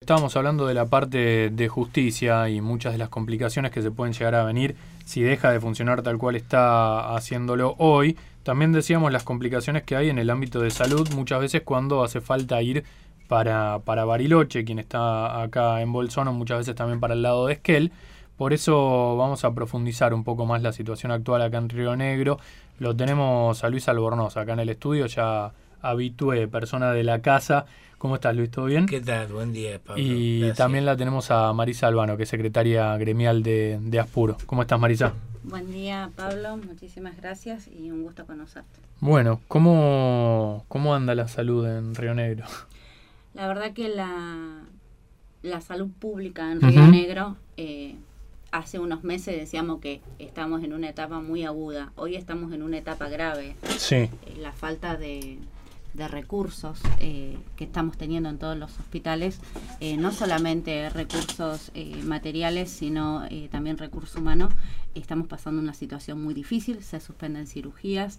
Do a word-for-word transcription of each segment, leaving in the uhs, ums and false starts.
Estábamos hablando de la parte de justicia y muchas de las complicaciones que se pueden llegar a venir si deja de funcionar tal cual está haciéndolo hoy. También decíamos las complicaciones que hay en el ámbito de salud, muchas veces cuando hace falta ir para, para Bariloche, quien está acá en Bolsón, o muchas veces también para el lado de Esquel. Por eso vamos a profundizar un poco más la situación actual acá en Río Negro. Lo tenemos a Luis Albornoz acá en el estudio, ya habitué, persona de la casa. ¿Cómo estás, Luis? ¿Todo bien? ¿Qué tal? Buen día, Pablo. Y Gracias. También la tenemos a Marisa Albano, que es secretaria gremial de, de Aspuro. ¿Cómo estás, Marisa? Buen día, Pablo. Muchísimas gracias y un gusto conocerte. Bueno, ¿cómo, cómo anda la salud en Río Negro? La verdad que la, la salud pública en Río Uh-huh. Negro, eh, hace unos meses decíamos que estamos en una etapa muy aguda. Hoy estamos en una etapa grave. Sí. Eh, la falta de... de recursos eh, que estamos teniendo en todos los hospitales, eh, no solamente recursos eh, materiales, sino eh, también recursos humanos. Estamos pasando una situación muy difícil, se suspenden cirugías,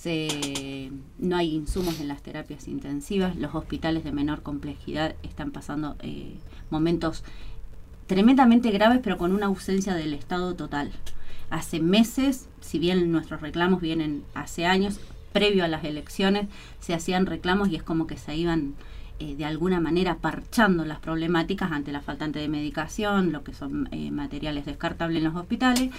se, no hay insumos en las terapias intensivas, los hospitales de menor complejidad están pasando eh, momentos tremendamente graves, pero con una ausencia del Estado total. Hace meses, si bien nuestros reclamos vienen hace años, previo a las elecciones se hacían reclamos y es como que se iban eh, de alguna manera parchando las problemáticas ante la faltante de medicación, lo que son eh, materiales descartables en los hospitales.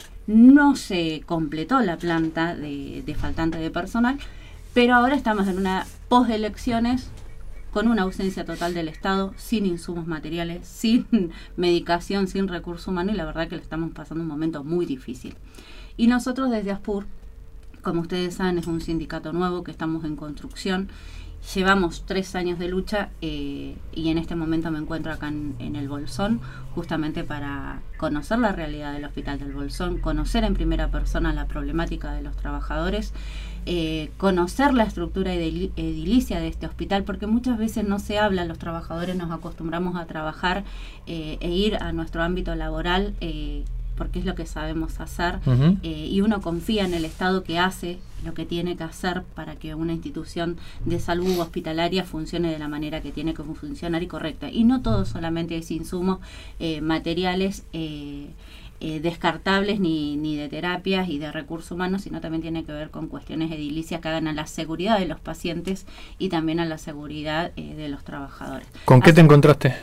No se completó la planta de, de faltante de personal, pero ahora estamos en una postelecciones con una ausencia total del Estado, sin insumos materiales, sin medicación, sin recurso humano, y la verdad que le estamos pasando un momento muy difícil. Y nosotros desde Aspur, como ustedes saben, es un sindicato nuevo que estamos en construcción. Llevamos tres años de lucha eh, y en este momento me encuentro acá en, en el Bolsón, justamente para conocer la realidad del Hospital del Bolsón, conocer en primera persona la problemática de los trabajadores, eh, conocer la estructura edil- edilicia de este hospital, porque muchas veces no se habla, los trabajadores nos acostumbramos a trabajar eh, e ir a nuestro ámbito laboral, eh, porque es lo que sabemos hacer, Uh-huh. eh, y uno confía en el Estado que hace lo que tiene que hacer para que una institución de salud hospitalaria funcione de la manera que tiene que funcionar y correcta. Y no todo solamente es insumos eh, materiales eh, eh, descartables ni, ni de terapias y de recursos humanos, sino también tiene que ver con cuestiones edilicias que hagan a la seguridad de los pacientes y también a la seguridad eh, de los trabajadores. ¿Con qué Así, te encontraste?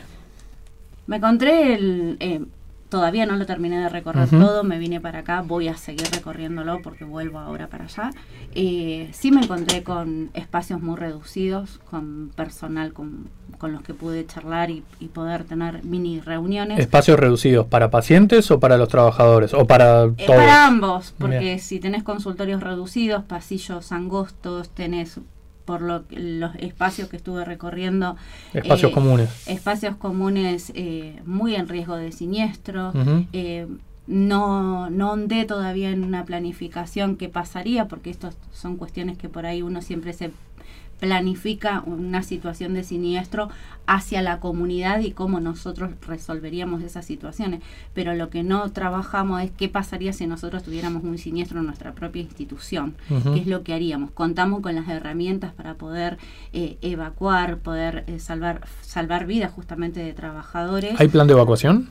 Me encontré el... Eh, Todavía no lo terminé de recorrer Uh-huh. todo, me vine para acá, voy a seguir recorriéndolo porque vuelvo ahora para allá. Eh, sí me encontré con espacios muy reducidos, con personal con, con los que pude charlar y, y poder tener mini reuniones. ¿Espacios reducidos para pacientes o para los trabajadores? ¿O para Eh, todos? para ambos, porque Bien. si tenés consultorios reducidos, pasillos angostos, tenés por lo, los espacios que estuve recorriendo, Espacios eh, comunes. espacios comunes eh, muy en riesgo de siniestro. Uh-huh. eh, no, no ondé todavía en una planificación qué pasaría, porque estas son cuestiones que por ahí uno siempre se planifica una situación de siniestro hacia la comunidad y cómo nosotros resolveríamos esas situaciones, pero lo que no trabajamos es qué pasaría si nosotros tuviéramos un siniestro en nuestra propia institución. Uh-huh. ¿Qué es lo que haríamos? Contamos con las herramientas para poder eh, evacuar, poder eh, salvar, salvar vidas justamente de trabajadores. ¿Hay plan de evacuación?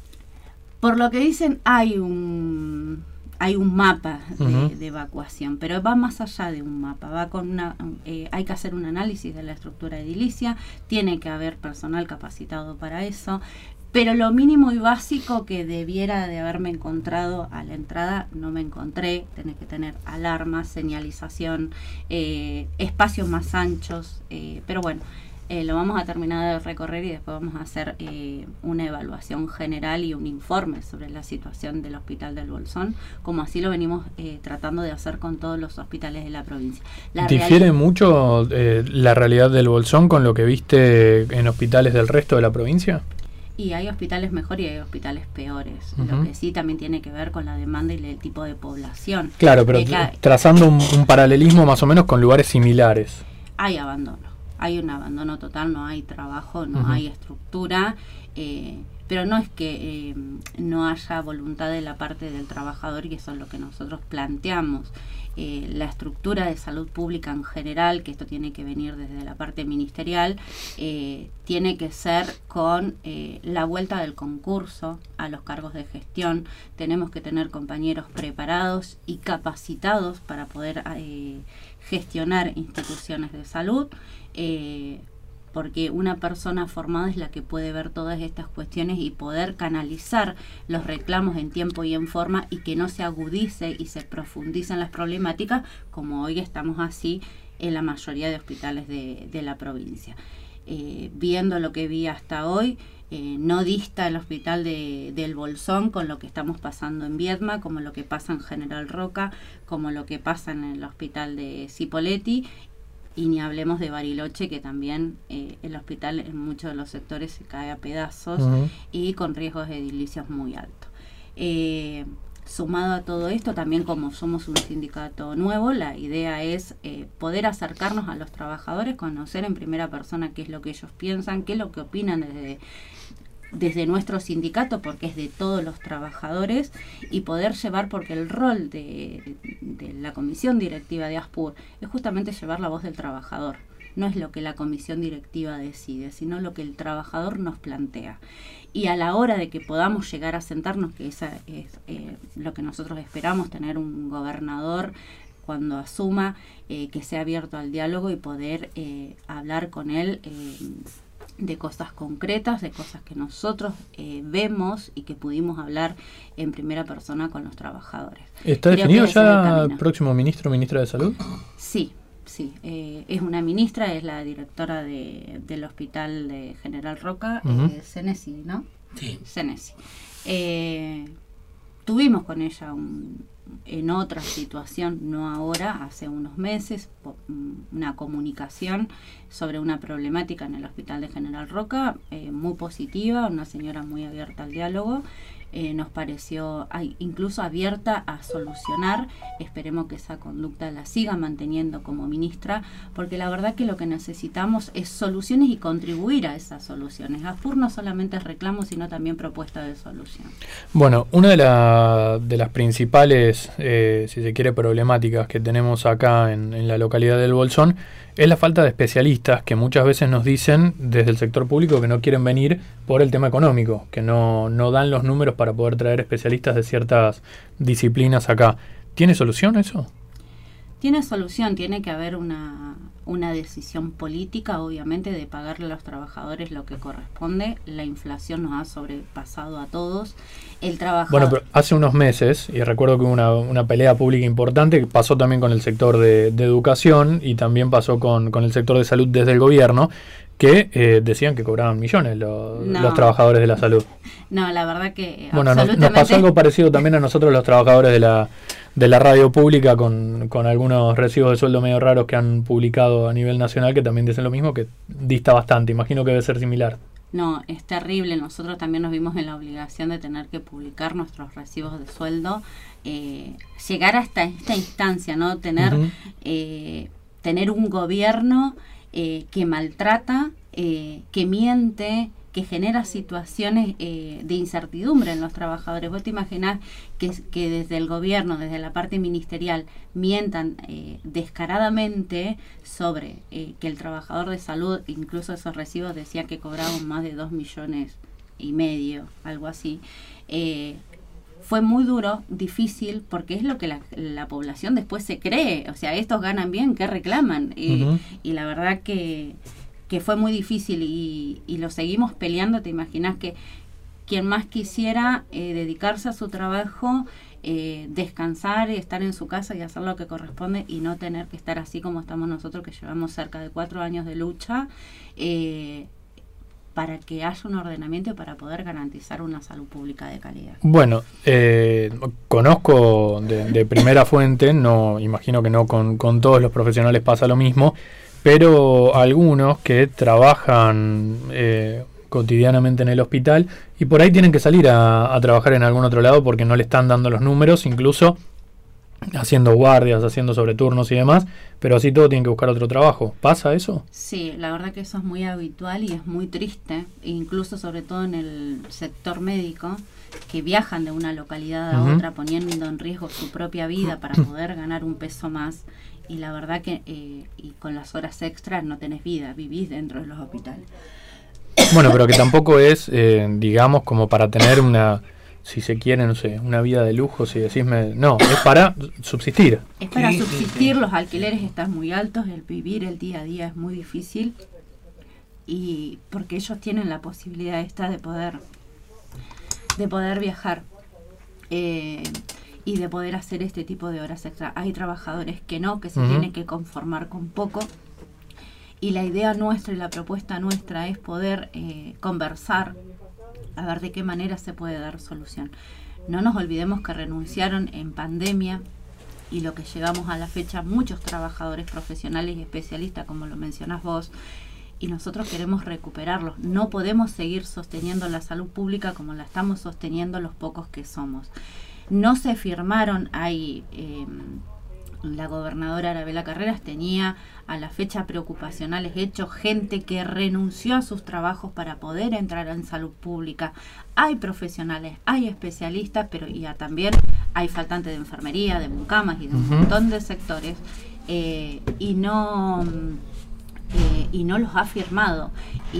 Por lo que dicen, hay un hay un mapa de, Uh-huh. de evacuación, pero va más allá de un mapa. Va con una, eh, hay que hacer un análisis de la estructura edilicia, tiene que haber personal capacitado para eso, pero lo mínimo y básico que debiera de haberme encontrado a la entrada no me encontré. Tenés que tener alarmas, señalización, eh, espacios más anchos, eh, pero bueno. Eh, lo vamos a terminar de recorrer y después vamos a hacer eh, una evaluación general y un informe sobre la situación del Hospital del Bolsón, como así lo venimos eh, tratando de hacer con todos los hospitales de la provincia. La ¿Difiere reali- mucho eh, la realidad del Bolsón con lo que viste en hospitales del resto de la provincia? Y hay hospitales mejores y hay hospitales peores. Uh-huh. Lo que sí también tiene que ver con la demanda y el tipo de población. Claro, pero Eh, que trazando un, un paralelismo más o menos con lugares similares. hay abandono. hay un abandono total, no hay trabajo, no uh-huh. hay estructura, eh, pero no es que eh, no haya voluntad de la parte del trabajador, y eso es lo que nosotros planteamos. Eh, la estructura de salud pública en general, que esto tiene que venir desde la parte ministerial, eh, tiene que ser con eh, la vuelta del concurso a los cargos de gestión. Tenemos que tener compañeros preparados y capacitados para poder eh, gestionar instituciones de salud, eh, porque una persona formada es la que puede ver todas estas cuestiones y poder canalizar los reclamos en tiempo y en forma, y que no se agudice y se profundicen las problemáticas, como hoy estamos así en la mayoría de hospitales de, de la provincia. Eh, viendo lo que vi hasta hoy, eh, no dista el hospital de, del Bolsón con lo que estamos pasando en Viedma, como lo que pasa en General Roca, como lo que pasa en el hospital de Cipolletti. Y ni hablemos de Bariloche, que también eh, el hospital en muchos de los sectores se cae a pedazos uh-huh. y con riesgos edilicios muy altos. Eh, sumado a todo esto, también como somos un sindicato nuevo, la idea es eh, poder acercarnos a los trabajadores, conocer en primera persona qué es lo que ellos piensan, qué es lo que opinan desde... desde nuestro sindicato, porque es de todos los trabajadores, y poder llevar, porque el rol de, de la comisión directiva de ASPUR es justamente llevar la voz del trabajador. No es lo que la comisión directiva decide, sino lo que el trabajador nos plantea. Y a la hora de que podamos llegar a sentarnos, que esa es eh, lo que nosotros esperamos, tener un gobernador cuando asuma, eh, que sea abierto al diálogo y poder eh, hablar con él eh, de cosas concretas, de cosas que nosotros eh, vemos y que pudimos hablar en primera persona con los trabajadores. ¿Está Creo definido ya el próximo ministro o ministra de Salud? Sí, sí. Eh, es una ministra, es la directora de, del Hospital de General Roca, uh-huh. eh, Senesi, ¿no? Sí. Senesi. Eh, tuvimos con ella un... en otra situación, no ahora, hace unos meses, una comunicación sobre una problemática en el Hospital de General Roca, eh, muy positiva, una señora muy abierta al diálogo, eh, nos pareció ay, incluso abierta a solucionar. Esperemos que esa conducta la siga manteniendo como ministra, porque la verdad que lo que necesitamos es soluciones y contribuir a esas soluciones. ASPUR no solamente es reclamo, sino también propuesta de solución. Bueno, una de, la, de las principales, eh, si se quiere, problemáticas que tenemos acá en, en la localidad del Bolsón es la falta de especialistas, que muchas veces nos dicen desde el sector público que no quieren venir por el tema económico, que no, no dan los números para poder traer especialistas de ciertas disciplinas acá. ¿Tiene solución eso? Tiene solución, tiene que haber una, una decisión política, obviamente, de pagarle a los trabajadores lo que corresponde. La inflación nos ha sobrepasado a todos. El trabajador... Bueno, pero hace unos meses, y recuerdo que hubo una, una pelea pública importante, que pasó también con el sector de, de educación y también pasó con, con el sector de salud desde el gobierno, que eh, decían que cobraban millones los, no. los trabajadores de la salud. No, la verdad que... Bueno, nos, nos pasó algo parecido también a nosotros los trabajadores de la, de la radio pública, con, con algunos recibos de sueldo medio raros que han publicado a nivel nacional, que también dicen lo mismo, que dista bastante. Imagino que debe ser similar. No, es terrible. Nosotros también nos vimos en la obligación de tener que publicar nuestros recibos de sueldo. Eh, llegar hasta esta instancia, ¿no? Tener, uh-huh. eh, tener un gobierno... Eh, que maltrata, eh, que miente, que genera situaciones eh, de incertidumbre en los trabajadores. Vos te imaginás que, que desde el gobierno, desde la parte ministerial, mientan eh, descaradamente sobre eh, que el trabajador de salud, incluso esos recibos decían que cobraban más de dos millones y medio, algo así. Eh, Fue muy duro, difícil, porque es lo que la, la población después se cree. O sea, estos ganan bien, ¿qué reclaman? Y, uh-huh. y la verdad que, que fue muy difícil y, y lo seguimos peleando. Te imaginas que quien más quisiera eh, dedicarse a su trabajo, eh, descansar y estar en su casa y hacer lo que corresponde y no tener que estar así como estamos nosotros, que llevamos cerca de cuatro años de lucha, eh, para que haya un ordenamiento y para poder garantizar una salud pública de calidad. Bueno, eh, conozco de, de primera fuente, no imagino que no con, con todos los profesionales pasa lo mismo, pero algunos que trabajan eh, cotidianamente en el hospital y por ahí tienen que salir a, a trabajar en algún otro lado porque no le están dando los números, incluso haciendo guardias, haciendo sobreturnos y demás, pero así todo tienen que buscar otro trabajo. ¿Pasa eso? Sí, la verdad que eso es muy habitual y es muy triste, incluso sobre todo en el sector médico, que viajan de una localidad a uh-huh. otra poniendo en riesgo su propia vida para poder ganar un peso más, y la verdad que eh, y con las horas extras no tenés vida, vivís dentro de los hospitales. Bueno, pero que tampoco es, eh, digamos, como para tener una, si se quiere, no sé, una vida de lujo, si decísme, no, es para subsistir. Es para sí, subsistir, sí, sí. Los alquileres están muy altos, el vivir el día a día es muy difícil, y porque ellos tienen la posibilidad esta de poder de poder viajar eh, y de poder hacer este tipo de horas extra. Hay trabajadores que no, que se uh-huh. tienen que conformar con poco, y la idea nuestra y la propuesta nuestra es poder eh, conversar a ver de qué manera se puede dar solución. No nos olvidemos que renunciaron en pandemia, y lo que llegamos a la fecha, muchos trabajadores profesionales y especialistas, como lo mencionás vos, y nosotros queremos recuperarlos. No podemos seguir sosteniendo la salud pública como la estamos sosteniendo los pocos que somos. No se firmaron, hay eh, la gobernadora Arabela Carreras tenía a la fecha preocupacionales hechos, gente que renunció a sus trabajos para poder entrar en salud pública. Hay profesionales, hay especialistas, pero ya también hay faltantes de enfermería, de mucamas y de un uh-huh. montón de sectores, eh, y no... Eh, y no los ha firmado,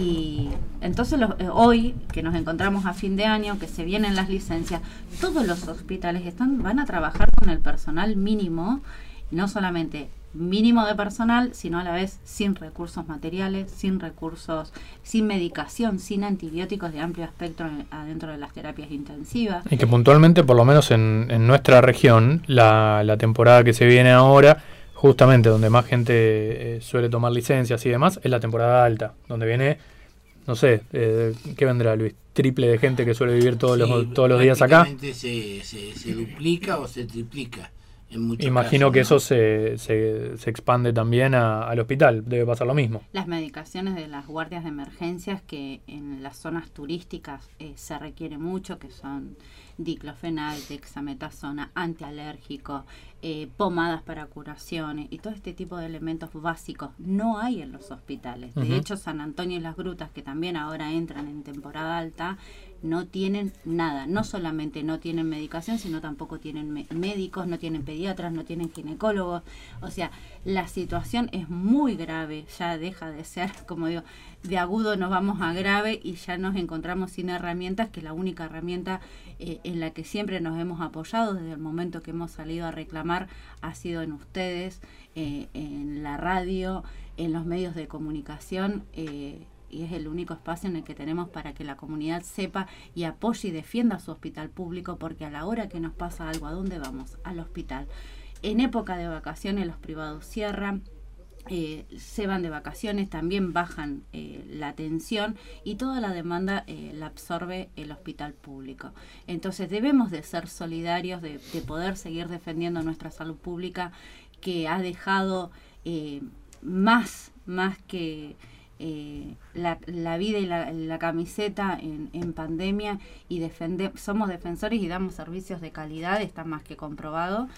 y entonces los, eh, hoy que nos encontramos a fin de año, que se vienen las licencias, todos los hospitales están van a trabajar con el personal mínimo, no solamente mínimo de personal, sino a la vez sin recursos materiales, sin recursos, sin medicación, sin antibióticos de amplio espectro en, adentro de las terapias intensivas. Y que puntualmente, por lo menos en, en nuestra región, la, la temporada que se viene ahora, justamente donde más gente eh, suele tomar licencias y demás, es la temporada alta, donde viene, no sé, eh, ¿qué vendrá, Luis? Triple de gente que suele vivir todos sí, los todos los días acá. Se, se, se duplica o se triplica en muchos Imagino casos, que ¿no? eso se, se, se expande también a, al hospital, debe pasar lo mismo. Las medicaciones de las guardias de emergencias, que en las zonas turísticas eh, se requiere mucho, que son diclofenac, dexametasona, antialérgico, eh, pomadas para curaciones y todo este tipo de elementos básicos no hay en los hospitales. De uh-huh. hecho, San Antonio y Las Grutas, que también ahora entran en temporada alta, no tienen nada. No solamente no tienen medicación, sino tampoco tienen me- médicos, no tienen pediatras, no tienen ginecólogos. O sea, la situación es muy grave, ya deja de ser, como digo, de agudo nos vamos a grave, y ya nos encontramos sin herramientas, que la única herramienta eh, en la que siempre nos hemos apoyado desde el momento que hemos salido a reclamar ha sido en ustedes, eh, en la radio, en los medios de comunicación, eh, y es el único espacio en el que tenemos para que la comunidad sepa y apoye y defienda su hospital público, porque a la hora que nos pasa algo, ¿a dónde vamos? Al hospital. En época de vacaciones los privados cierran, eh, se van de vacaciones, también bajan eh, la atención, y toda la demanda eh, la absorbe el hospital público. Entonces debemos de ser solidarios, de, de poder seguir defendiendo nuestra salud pública, que ha dejado eh, más, más que... Eh, la, la vida y la, la camiseta en, en pandemia, y defende, somos defensores y damos servicios de calidad, está más que comprobado,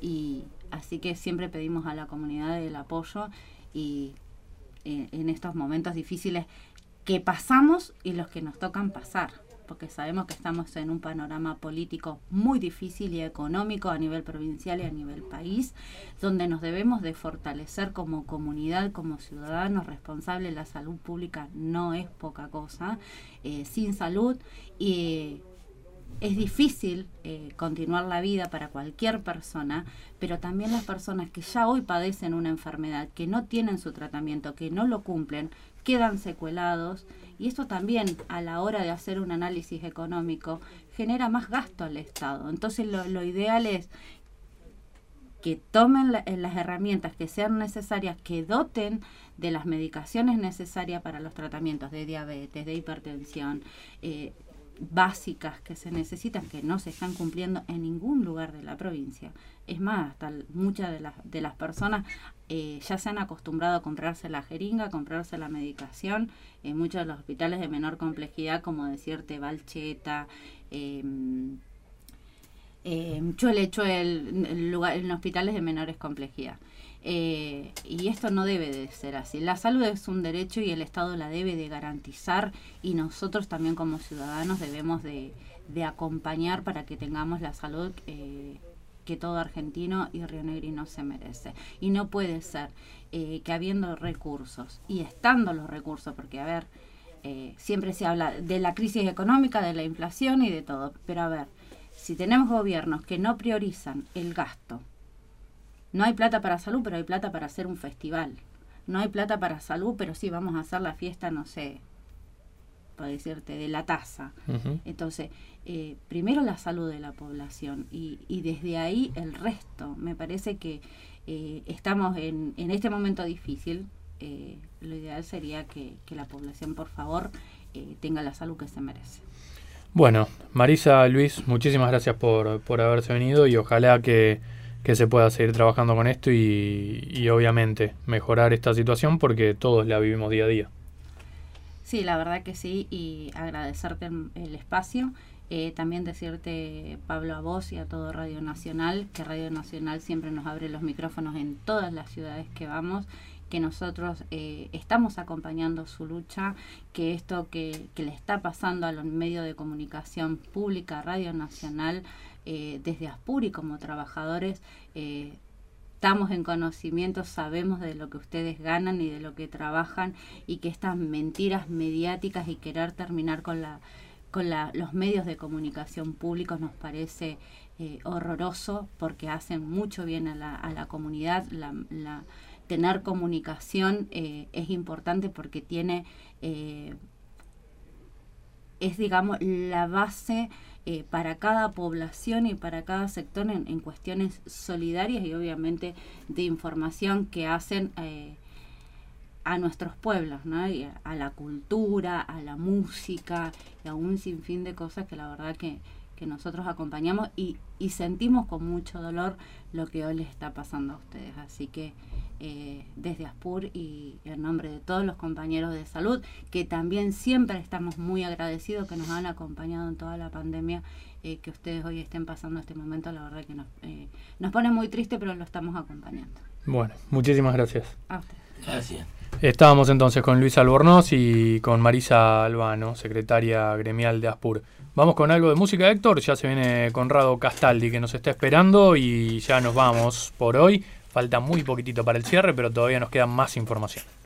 y así que siempre pedimos a la comunidad el apoyo, y eh, en estos momentos difíciles que pasamos y los que nos tocan pasar, porque sabemos que estamos en un panorama político muy difícil y económico a nivel provincial y a nivel país, donde nos debemos de fortalecer como comunidad, como ciudadanos responsables. La salud pública no es poca cosa. Eh, sin salud y es difícil eh, continuar la vida para cualquier persona, pero también las personas que ya hoy padecen una enfermedad, que no tienen su tratamiento, que no lo cumplen, quedan secuelados, y esto también a la hora de hacer un análisis económico genera más gasto al Estado. Entonces lo, lo ideal es que tomen la, las herramientas que sean necesarias, que doten de las medicaciones necesarias para los tratamientos de diabetes, de hipertensión, eh, básicas que se necesitan, que no se están cumpliendo en ningún lugar de la provincia. Es más, hasta muchas de las, de las personas eh, ya se han acostumbrado a comprarse la jeringa, a comprarse la medicación en muchos de los hospitales de menor complejidad, como decirte Valcheta, eh, eh, Chuele, Chuel, el lugar, en hospitales de menores complejidad. Eh, y esto no debe de ser así. La salud es un derecho y el Estado la debe de garantizar, y nosotros también como ciudadanos debemos de, de acompañar para que tengamos la salud eh, que todo argentino y rionegrino se merece. Y no puede ser eh, que habiendo recursos y estando los recursos, porque a ver, eh, siempre se habla de la crisis económica, de la inflación y de todo, pero a ver, si tenemos gobiernos que no priorizan el gasto, no hay plata para salud, pero hay plata para hacer un festival. No hay plata para salud, pero sí vamos a hacer la fiesta, no sé, por decirte, de la taza. Uh-huh. Entonces, eh, primero la salud de la población y, y desde ahí el resto. Me parece que eh, estamos en, en este momento difícil. Eh, lo ideal sería que, que la población, por favor, eh, tenga la salud que se merece. Bueno, Marisa, Luis, muchísimas gracias por, por haberse venido y ojalá que, que se pueda seguir trabajando con esto y, y obviamente mejorar esta situación porque todos la vivimos día a día. Sí, la verdad que sí, y agradecerte el, el espacio. Eh, también decirte, Pablo, a vos y a todo Radio Nacional, que Radio Nacional siempre nos abre los micrófonos en todas las ciudades que vamos, que nosotros eh, estamos acompañando su lucha, que esto que, que le está pasando a los medios de comunicación pública, Radio Nacional, eh, desde Aspur y como trabajadores, eh, estamos en conocimiento, sabemos de lo que ustedes ganan y de lo que trabajan, y que estas mentiras mediáticas y querer terminar con la con la, los medios de comunicación públicos nos parece eh, horroroso, porque hacen mucho bien a la, a la comunidad. La, la, tener comunicación eh, es importante porque tiene eh, es, digamos, la base eh, para cada población y para cada sector en, en cuestiones solidarias y obviamente de información que hacen eh, a nuestros pueblos, ¿no? Y a, a la cultura, a la música y a un sinfín de cosas que la verdad que, que nosotros acompañamos y, y sentimos con mucho dolor lo que hoy les está pasando a ustedes. Así que eh, desde Aspur y en nombre de todos los compañeros de salud, que también siempre estamos muy agradecidos que nos han acompañado en toda la pandemia, eh, que ustedes hoy estén pasando este momento, la verdad que nos, eh, nos pone muy triste, pero lo estamos acompañando. Bueno, muchísimas gracias. A ustedes. Gracias. Estábamos entonces con Luis Albornoz y con Marisa Albano, secretaria gremial de Aspur. Vamos con algo de música, Héctor. Ya se viene Conrado Castaldi, que nos está esperando, y ya nos vamos por hoy. Falta muy poquitito para el cierre, pero todavía nos queda más información.